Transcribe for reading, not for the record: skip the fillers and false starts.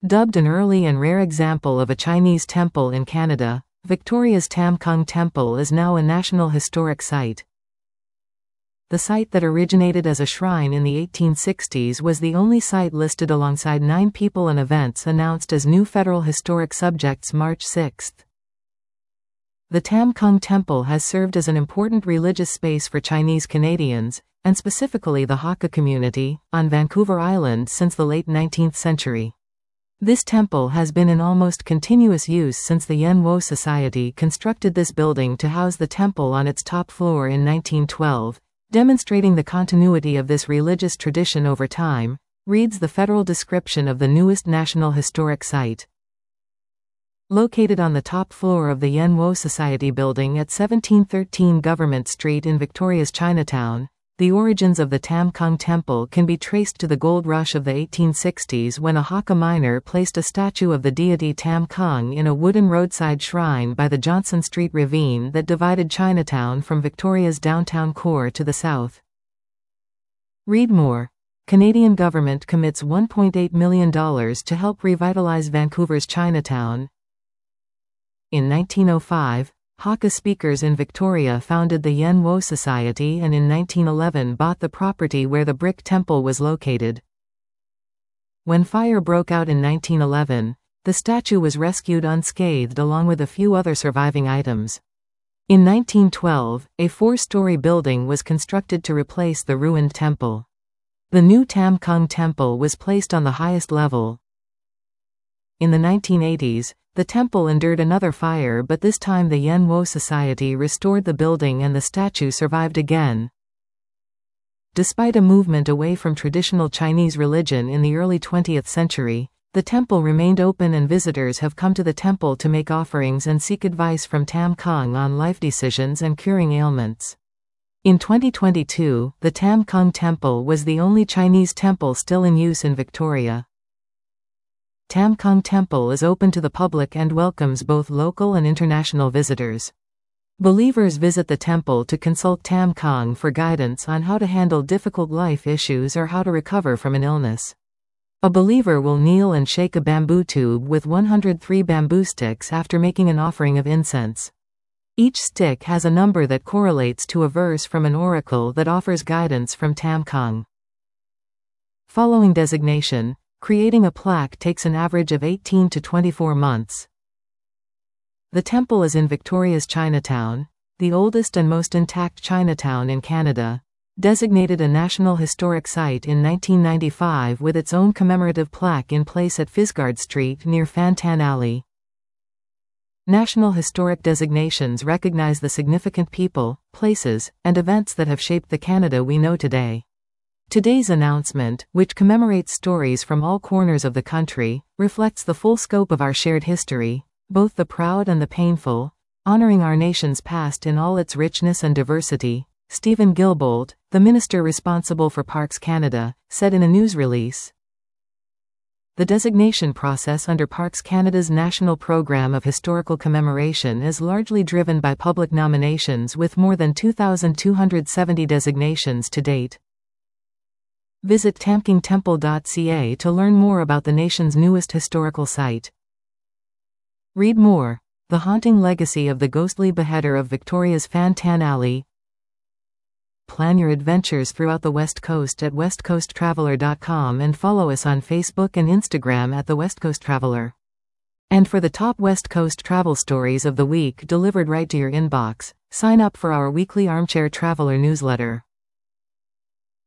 Dubbed an early and rare example of a Chinese temple in Canada, Victoria's Tam Kung Temple is now a National Historic Site. The site that originated as a shrine in the 1860s was the only site listed alongside 9 people and events announced as new federal historic subjects March 6. The Tam Kung Temple has served as an important religious space for Chinese Canadians, and specifically the Hakka community, on Vancouver Island since the late 19th century. This temple has been in almost continuous use since the Yen Wo Society constructed this building to house the temple on its top floor in 1912, demonstrating the continuity of this religious tradition over time, reads the federal description of the newest National Historic Site. Located on the top floor of the Yen Wo Society building at 1713 Government Street in Victoria's Chinatown, the origins of the Tam Kung Temple can be traced to the gold rush of the 1860s when a Hakka miner placed a statue of the deity Tam Kung in a wooden roadside shrine by the Johnson Street ravine that divided Chinatown from Victoria's downtown core to the south. Read more. Canadian government commits $1.8 million to help revitalize Vancouver's Chinatown. In 1905, Hakka speakers in Victoria founded the Yen Wo Society and in 1911 bought the property where the brick temple was located. When fire broke out in 1911, the statue was rescued unscathed along with a few other surviving items. In 1912, a 4-story building was constructed to replace the ruined temple. The new Tam Kung Temple was placed on the highest level. In the 1980s, the temple endured another fire, but this time the Yen Wo Society restored the building and the statue survived again. Despite a movement away from traditional Chinese religion in the early 20th century, the temple remained open and visitors have come to the temple to make offerings and seek advice from Tam Kung on life decisions and curing ailments. In 2022, the Tam Kung Temple was the only Chinese temple still in use in Victoria. Tam Kung Temple is open to the public and welcomes both local and international visitors. Believers visit the temple to consult Tam Kung for guidance on how to handle difficult life issues or how to recover from an illness. A believer will kneel and shake a bamboo tube with 103 bamboo sticks after making an offering of incense. Each stick has a number that correlates to a verse from an oracle that offers guidance from Tam Kung. Following designation, creating a plaque takes an average of 18 to 24 months. The temple is in Victoria's Chinatown, the oldest and most intact Chinatown in Canada, designated a National Historic Site in 1995 with its own commemorative plaque in place at Fisgard Street near Fan Tan Alley. National Historic designations recognize the significant people, places, and events that have shaped the Canada we know today. Today's announcement, which commemorates stories from all corners of the country, reflects the full scope of our shared history, both the proud and the painful, honoring our nation's past in all its richness and diversity, Stephen Guilbeault, the minister responsible for Parks Canada, said in a news release. The designation process under Parks Canada's National Programme of Historical Commemoration is largely driven by public nominations with more than 2,270 designations to date. Visit tamkungtemple.ca to learn more about the nation's newest historical site. Read more. The haunting legacy of the ghostly beheader of Victoria's Fan Tan Alley. Plan your adventures throughout the West Coast at westcoasttraveler.com and follow us on Facebook and Instagram at The West Coast Traveler. And for the top West Coast travel stories of the week delivered right to your inbox, sign up for our weekly Armchair Traveler newsletter.